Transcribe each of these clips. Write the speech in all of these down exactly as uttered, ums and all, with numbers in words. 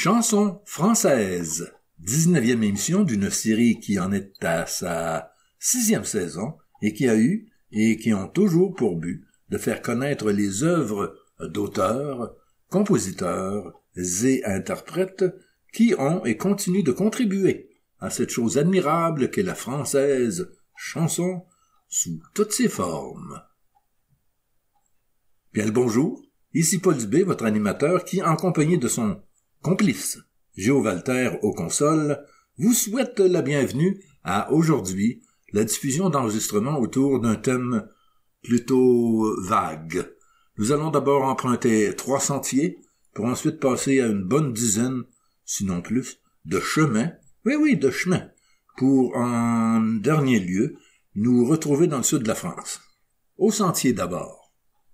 Chansons françaises, dix-neuvième émission d'une série qui en est à sa sixième saison et qui a eu et qui ont toujours pour but de faire connaître les œuvres d'auteurs, compositeurs et interprètes qui ont et continuent de contribuer à cette chose admirable qu'est la française chanson sous toutes ses formes. Bien le bonjour, ici Paul Dubé, votre animateur qui, en compagnie de son complice, Géo Walter aux consoles, vous souhaite la bienvenue à aujourd'hui, la diffusion d'enregistrements autour d'un thème plutôt vague. Nous allons d'abord emprunter trois sentiers pour ensuite passer à une bonne dizaine, sinon plus, de chemins, oui oui, de chemins, pour en dernier lieu nous retrouver dans le sud de la France. Au sentier d'abord.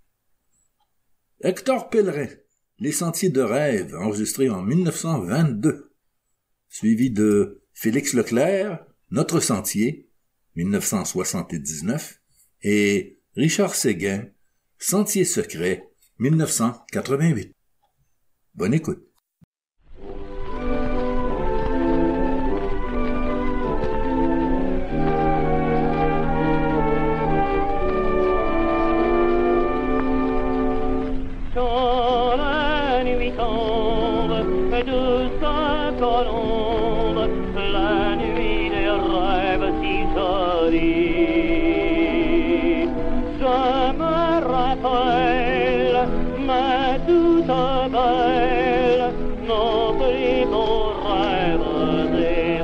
Hector Pellerin, Les Sentiers de rêve, enregistré en mille neuf cent vingt-deux, suivi de Félix Leclerc, Notre Sentier, mille neuf cent soixante-dix-neuf, et Richard Séguin, Sentier secret, mille neuf cent quatre-vingt-huit. Bonne écoute. La nuit des rêves si jolis, je me rappelle ma douce belle, nos plus beaux rêves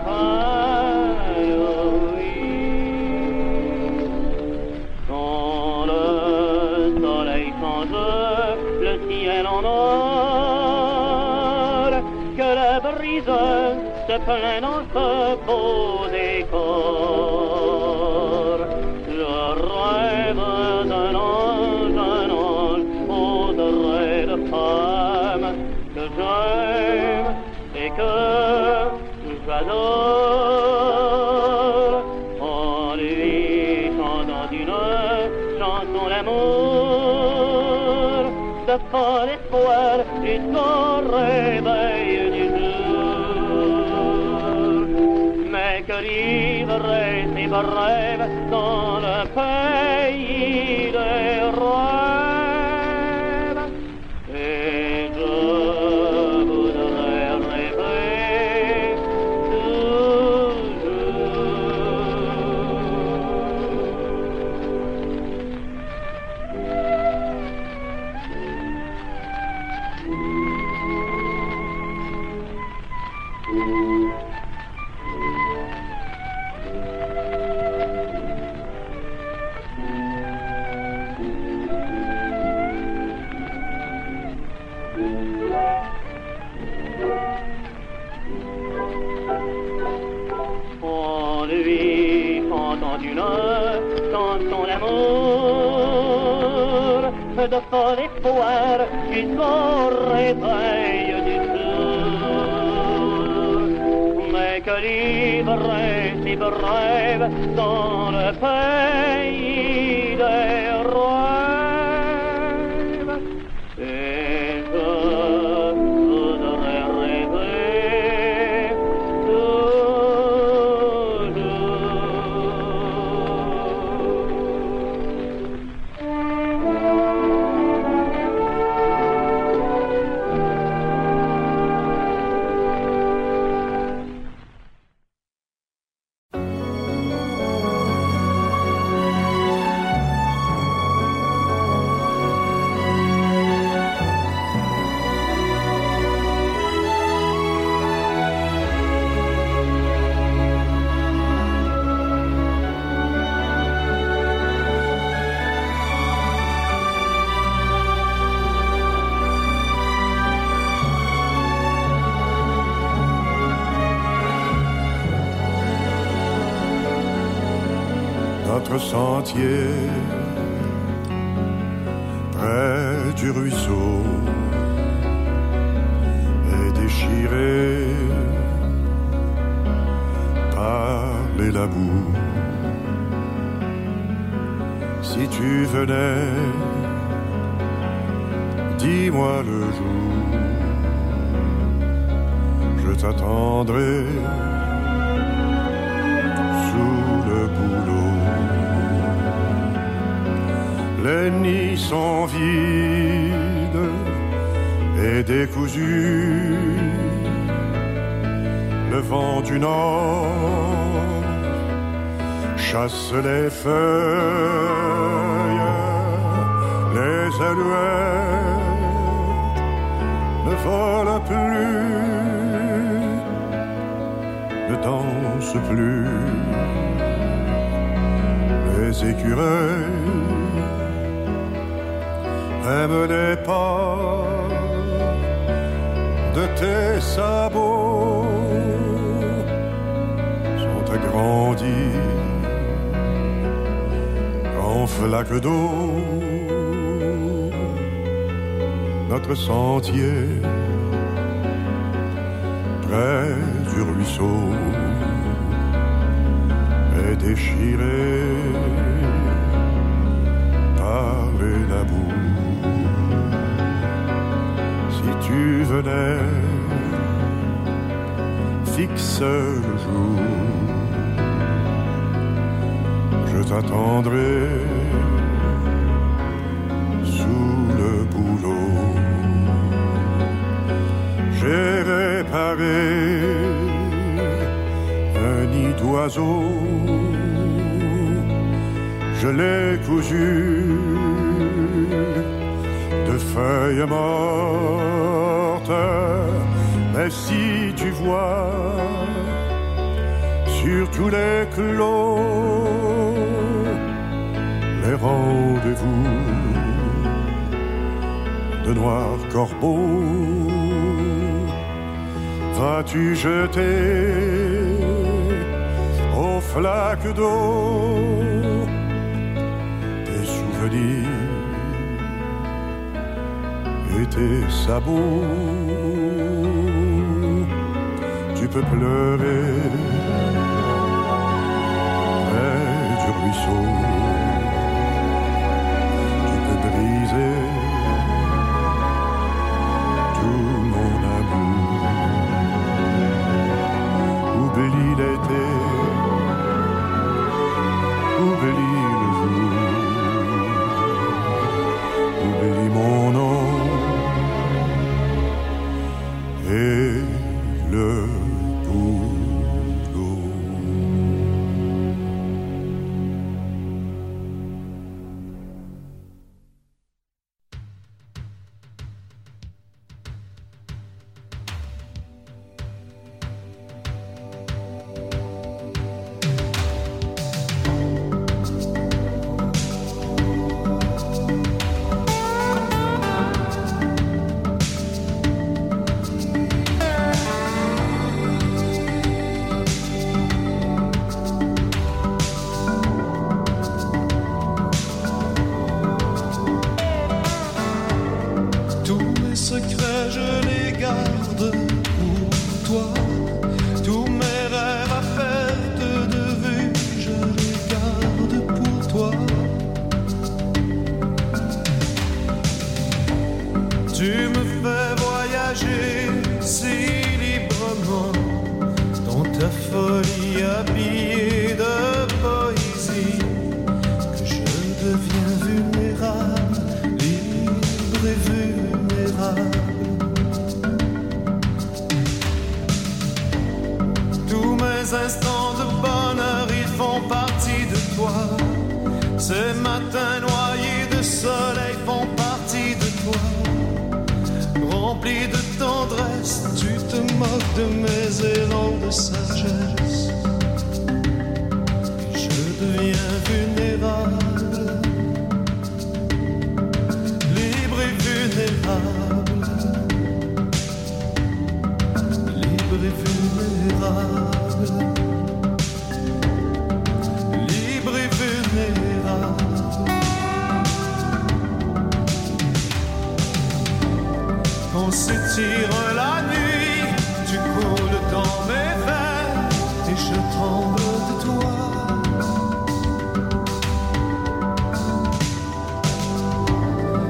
évanouis. Quand le soleil change le ciel en or, que la brise se plaint dans ce beau décor. Je rêve d'un ange, un ange, au-delà de femme que j'aime et que j'adore. En lui chantant une chanson d'amour, de fol espoir jusqu'au réveil du que livrer ses rêves dans le pays des rêves. Et je voudrais rêver de fol espoir jusqu'au réveil du jour. Mais que livrer ses rêves dans le pays des rêves. Et je voudrais rêver Notre sentier près du ruisseau est déchiré par les la boue. Si tu venais, dis-moi le jour je t'attendrai sous le bouleau. Les nids sont vides et décousus. Le vent du nord chasse les feuilles, les alouettes ne volent plus, ne dansent plus. Les écureuils aiment les pas de tes sabots, sont agrandis en flaques d'eau. Notre sentier près du ruisseau est déchiré par la boue. Si tu venais, fixe le jour, je t'attendrai sous le bouleau. J'ai réparé un nid d'oiseau, je l'ai cousu de feuilles mortes. Mais si tu vois sur tous les clos les rendez-vous de noirs corbeaux, vas-tu jeter aux flaques d'eau tes souvenirs et tes sabots? Tu peux pleurer près du ruisseau, tu peux briser tout mon amour. Oublie l'été, oublie le jour, oublie mon nom et le boulot.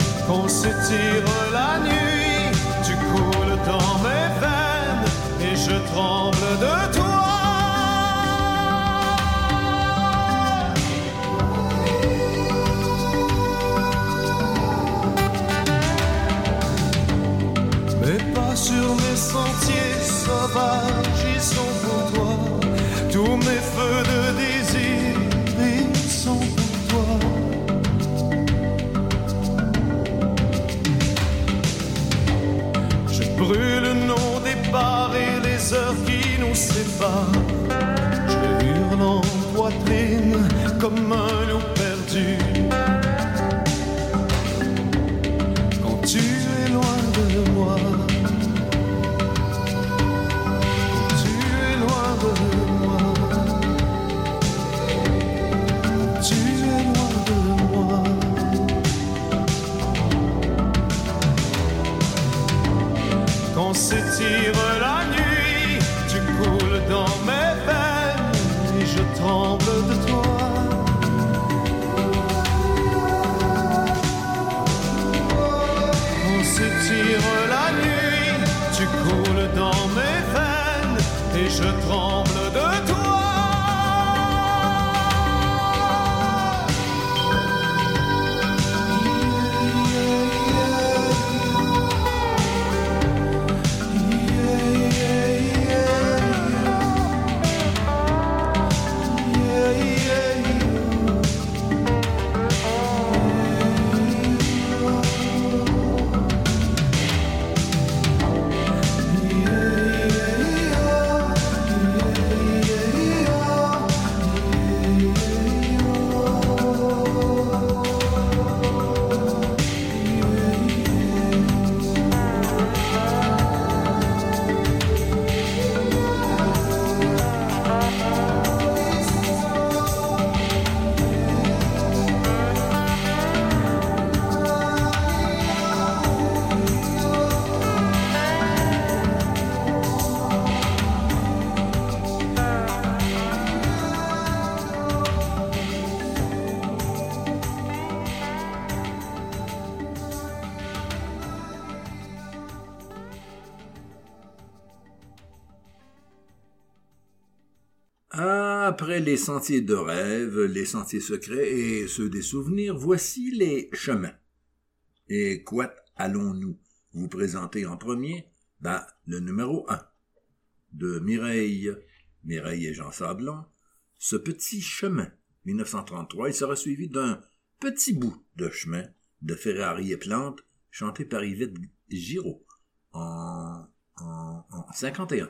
Tire la nuit, tu coules dans mes veines et je sur mes sentiers sauvages, ils sont pour toi. Tous mes feux de désir, ils sont pour toi. Je brûle nos départs et les heures qui nous séparent. Je hurle en poitrine comme un loup perdu. Quand tu es loin de moi, quand tu es loin de moi, quand tu es loin de moi. Quand s'étire la nuit, tu coules dans mes veines et je tremble de toi. Quand s'étire la nuit, tu coules dans mes veines et je tremble de toi. Après les sentiers de rêve, les sentiers secrets et ceux des souvenirs, voici les chemins. Et quoi allons-nous vous présenter en premier? Ben, le numéro un, de Mireille, Mireille et Jean Sablon, Ce petit chemin, dix-neuf cent trente-trois, il sera suivi d'un petit bout de chemin de Ferrari et Plante, chanté par Yvette Giraud, en, en, en cinquante et un.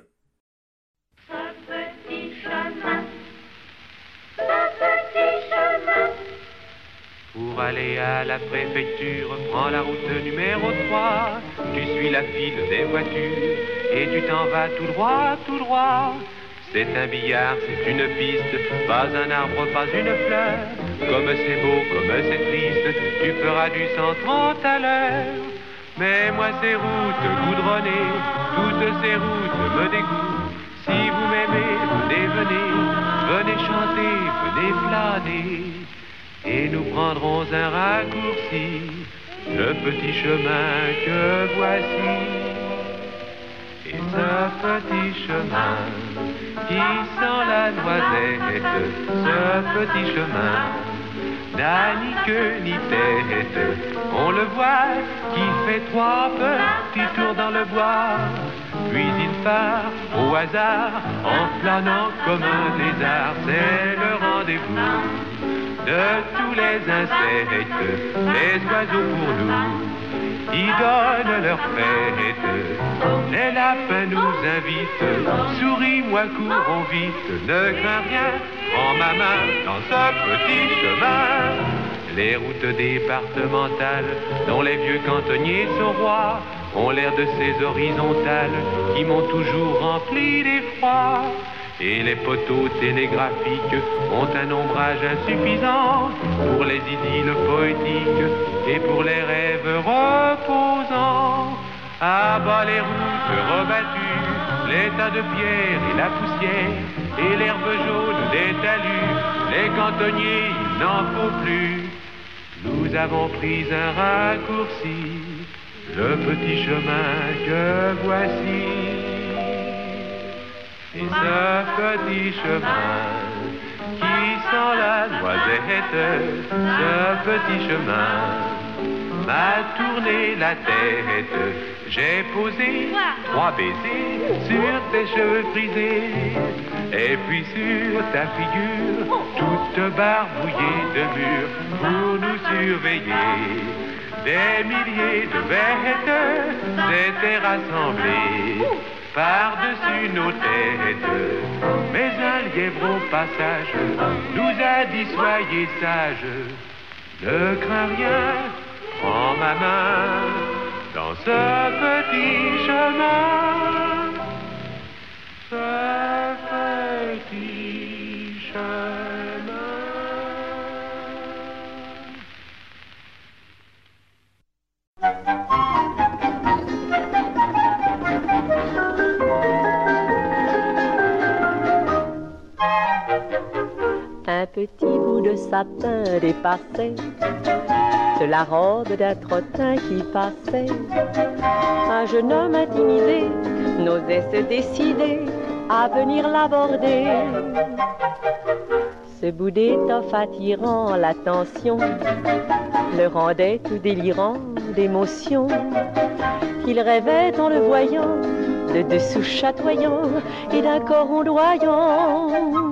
Pour aller à la préfecture, prends la route numéro trois. Tu suis la file des voitures et tu t'en vas tout droit, tout droit. C'est un billard, c'est une piste, pas un arbre, pas une fleur. Comme c'est beau, comme c'est triste, tu feras du cent trente à l'heure. Mais moi ces routes goudronnées, toutes ces routes me dégoûtent. Si vous m'aimez, venez, venez, venez chanter, venez flâner. Et nous prendrons un raccourci, le petit chemin que voici. Et ce petit chemin qui sent la noisette, ce petit chemin n'a ni queue ni tête. On le voit qui fait trois petits tours dans le bois, puis il part au hasard en planant comme un lézard. C'est le rendez-vous de tous les insectes, les oiseaux pour nous, ils donnent leur fête. Les lapins nous invitent, souris-moi, courons vite, ne crains rien, prends ma main dans ce petit chemin. Les routes départementales, dont les vieux cantonniers sont rois, ont l'air de ces horizontales qui m'ont toujours rempli d'effroi. Et les poteaux télégraphiques ont un ombrage insuffisant pour les idylles poétiques et pour les rêves reposants. À bas les routes rebattues, les tas de pierres et la poussière, et l'herbe jaune des talus, les cantonniers, il n'en faut plus. Nous avons pris un raccourci, le petit chemin que voici. Et ce petit chemin qui sent la noisette, ce petit chemin m'a tourné la tête. J'ai posé trois baisers sur tes cheveux frisés. Et puis sur ta figure, toute barbouillée de murs, pour nous surveiller. Des milliers de bêtes s'étaient rassemblées par-dessus nos têtes. Mais un lièvre au passage nous a dit soyez sages. Ne crains rien, prends ma main dans ce petit chemin. Ce petit chemin. Un petit bout de satin dépassait de la robe d'un trottin qui passait. Un jeune homme intimidé n'osait se décider à venir l'aborder. Ce bout d'étoffe attirant l'attention le rendait tout délirant d'émotion. Il rêvait en le voyant de dessous chatoyant et d'un corps ondoyant.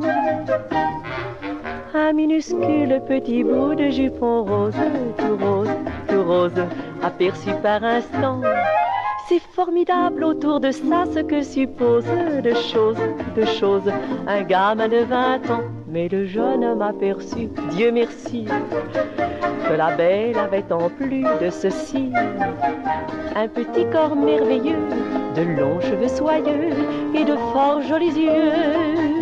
Un minuscule petit bout de jupon rose, tout rose, tout rose, aperçu par instant. C'est formidable autour de ça ce que suppose de choses, de choses, un gamin de vingt ans. Mais le jeune homme aperçut, Dieu merci, que la belle avait en plus de ceci un petit corps merveilleux, de longs cheveux soyeux et de fort jolis yeux.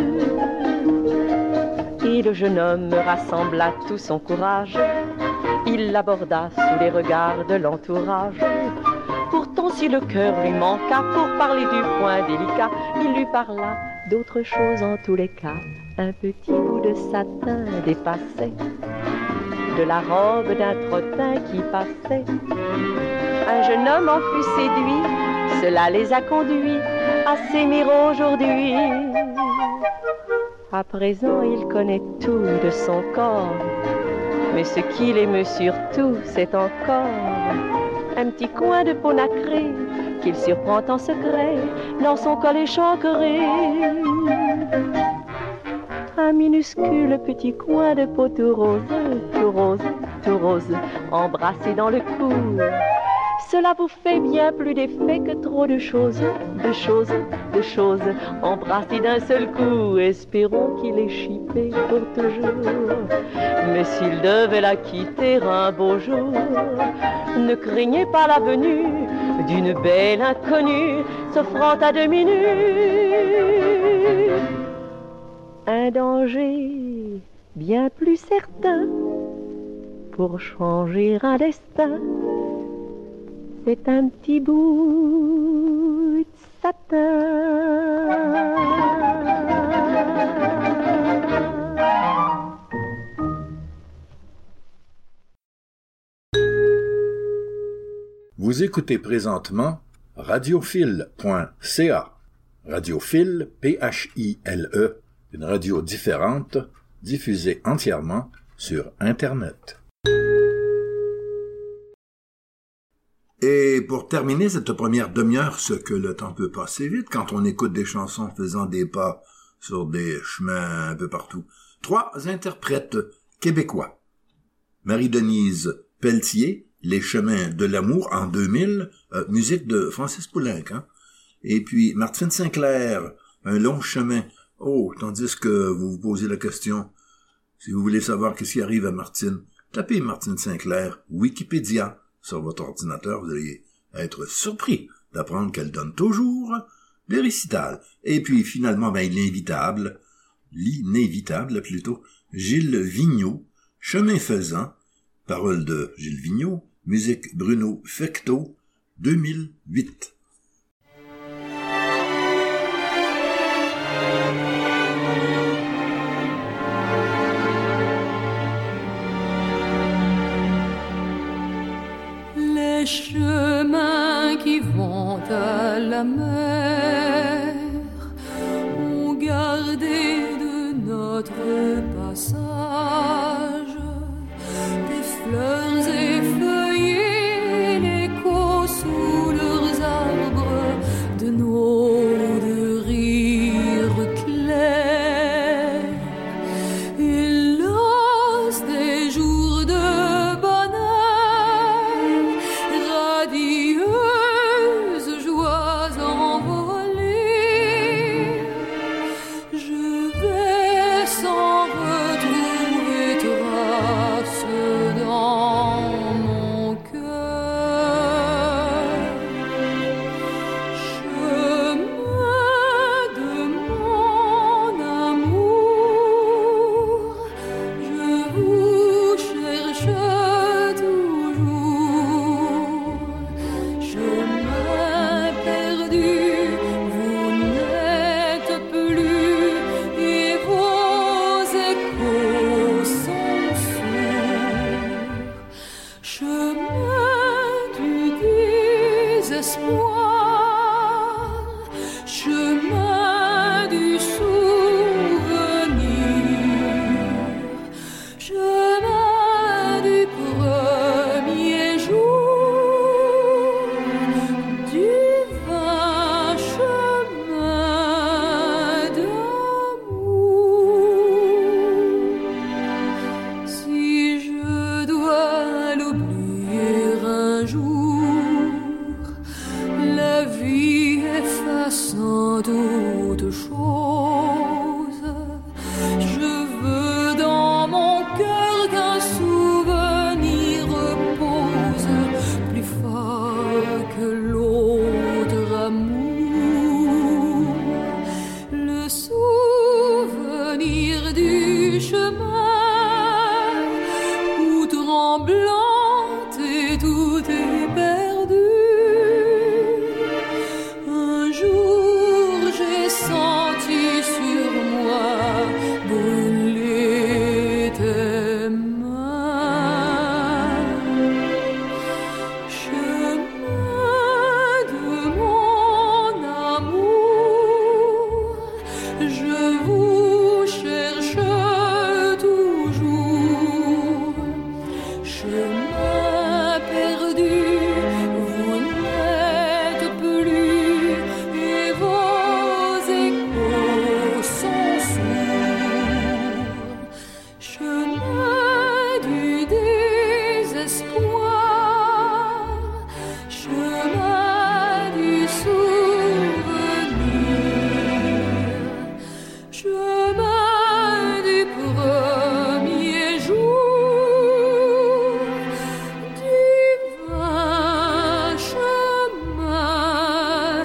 Et le jeune homme rassembla tout son courage, il l'aborda sous les regards de l'entourage. Pourtant si le cœur lui manqua pour parler du point délicat, il lui parla d'autre chose en tous les cas. Un petit bout de satin dépassait de la robe d'un trottin qui passait. Un jeune homme en fut séduit, cela les a conduits à s'aimer aujourd'hui. À présent il connaît tout de son corps, mais ce qu'il aime surtout c'est encore un petit coin de peau nacrée qu'il surprend en secret dans son col échancré. Un minuscule petit coin de peau tout rose, tout rose, tout rose, embrassé dans le cou. Cela vous fait bien plus d'effet que trop de choses, de choses, de choses, embrassées d'un seul coup. Espérons qu'il est chippé pour toujours. Mais s'il devait la quitter un beau jour, ne craignez pas la venue d'une belle inconnue s'offrant à demi nue. Un danger bien plus certain pour changer un destin, c'est un petit bout de satin. Vous écoutez présentement radiophile point c a. Radiophile, P H I L E, une radio différente, diffusée entièrement sur Internet. Et pour terminer cette première demi-heure, ce que le temps peut passer vite quand on écoute des chansons faisant des pas sur des chemins un peu partout, trois interprètes québécois. Marie-Denise Pelletier, Les chemins de l'amour en deux mille, euh, musique de Francis Poulenc, hein? Et puis Martine Sinclair, Un long chemin. Oh, tandis que vous vous posez la question, si vous voulez savoir qu'est-ce qui arrive à Martine, tapez Martine Sinclair, Wikipédia, sur votre ordinateur, vous allez être surpris d'apprendre qu'elle donne toujours des récitals. Et puis finalement, ben, l'inévitable, l'inévitable plutôt, Gilles Vigneault, Chemin faisant, paroles de Gilles Vigneault, musique Bruno Fecteau, deux mille huit. Les chemins qui vont à la mer ont gardé de notre passage des fleurs effeuillées là sans doute chose. Je veux dans mon cœur qu'un souvenir repose plus fort que l'autre amour. Le souvenir du chemin où tremblante et tout est perdu. Un jour j'ai senti sur moi brûler tes mains. Chemin de mon amour, je vous cherche toujours. Chemin perdu, vous n'êtes plus et vos échos sont sourds. Chemin du désespoir, chemin du souvenir, chemin du premier jour, divin chemin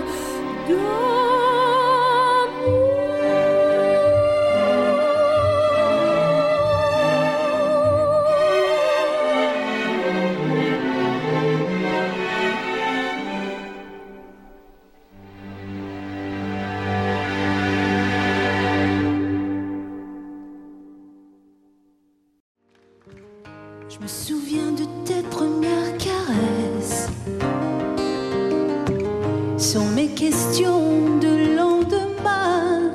Je me souviens de tes premières caresses. Sur mes questions de lendemain,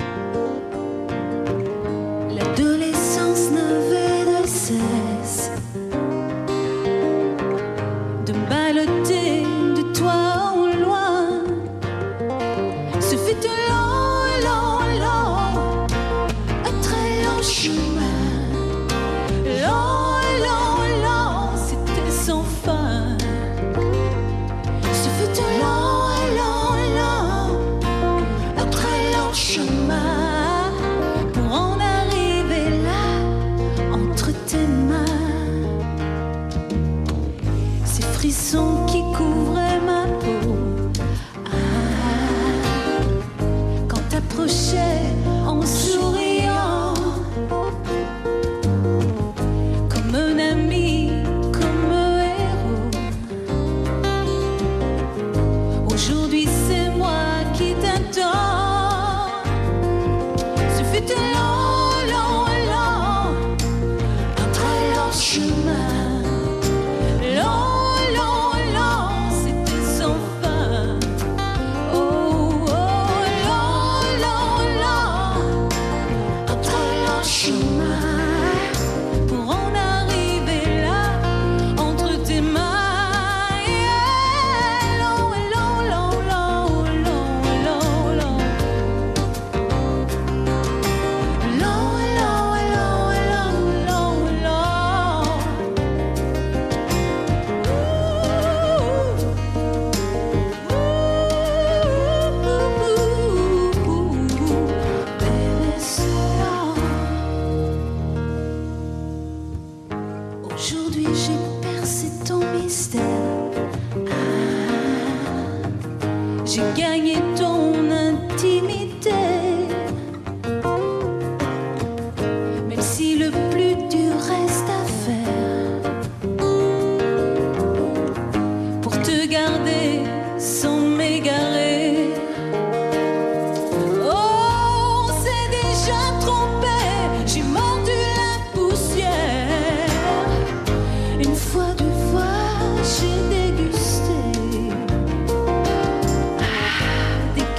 l'adolescence n'avait de cesse de balloter de toi au loin. Ce fut un long, long, long, un très long chemin. Long, long, long, c'était sans fin. Ce fut un long, long, long, un très long chemin pour en arriver là, entre tes mains. Ces frissons qui couvraient ma peau, ah, quand t'approchais en souriant, comme un ami, comme un héros. Aujourd'hui c'est moi qui t'attends. Ce fut un long, long, long, un très long chemin. Long, long, long, c'était sans fin. Oh, oh, long, long, long, un très long chemin pour en arriver là, entre tes mains. Yeah. Long, long, long, long, long, long, long. Long, long, long, long, long, long. Ouh, ouh, ouh, ouh, baby, so long. Aujourd'hui j'ai percé ton mystère. Ah, j'ai gagné ton intimité. Même si le plus dur reste à faire pour te garder sans m'égarer. Oh, on s'est déjà trompé, j'ai mordu la poussière. Une fois, deux fois, j'ai dégusté ah, des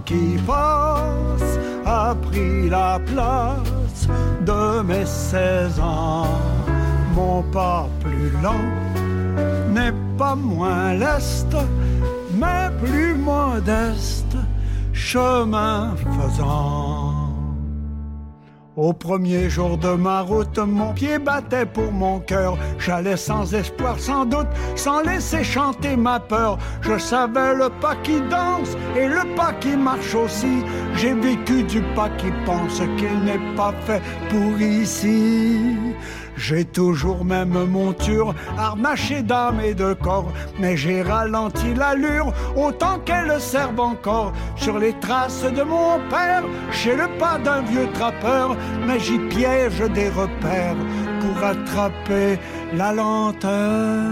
qui passe a pris la place de mes seize ans. Mon pas plus lent n'est pas moins leste, mais plus modeste, chemin faisant. Au premier jour de ma route, mon pied battait pour mon cœur. J'allais sans espoir, sans doute, sans laisser chanter ma peur. Je savais le pas qui danse et le pas qui marche aussi. J'ai vécu du pas qui pense qu'il n'est pas fait pour ici. J'ai toujours même monture, harnachée d'âme et de corps, mais j'ai ralenti l'allure autant qu'elle serve encore. Sur les traces de mon père, chez le pas d'un vieux trappeur, mais j'y piège des repères pour attraper la lenteur.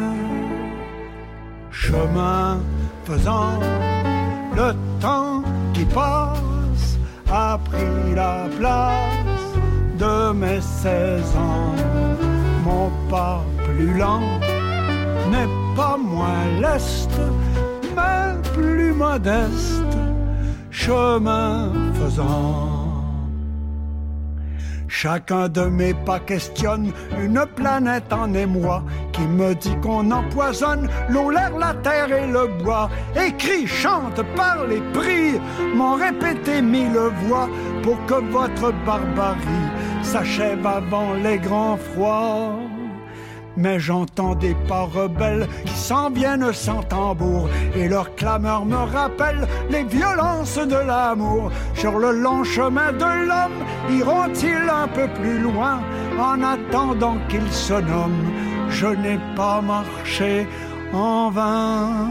Chemin faisant, le temps qui passe a pris la place de mes seize ans. Mon pas plus lent n'est pas moins leste, mais plus modeste, chemin faisant. Chacun de mes pas questionne une planète en émoi qui me dit qu'on empoisonne l'eau, l'air, la terre et le bois. Écrit, chante, parle et prie, m'ont répété mille voix pour que votre barbarie s'achève avant les grands froids. Mais j'entends des pas rebelles qui s'en viennent sans tambour, et leur clameur me rappelle les violences de l'amour. Sur le long chemin de l'homme, iront-ils un peu plus loin? En attendant qu'ils se nomment, je n'ai pas marché en vain.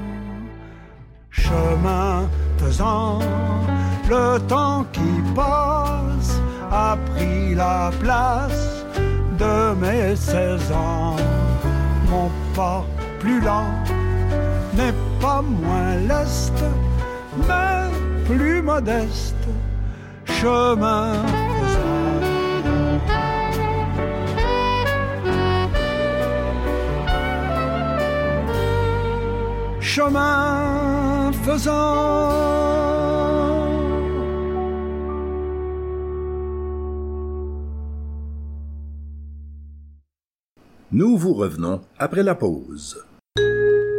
Chemin faisant, le temps qui passe a pris la place de mes seize ans. Mon pas plus lent n'est pas moins leste, mais plus modeste, chemin faisant. Chemin faisant. Nous vous revenons après la pause.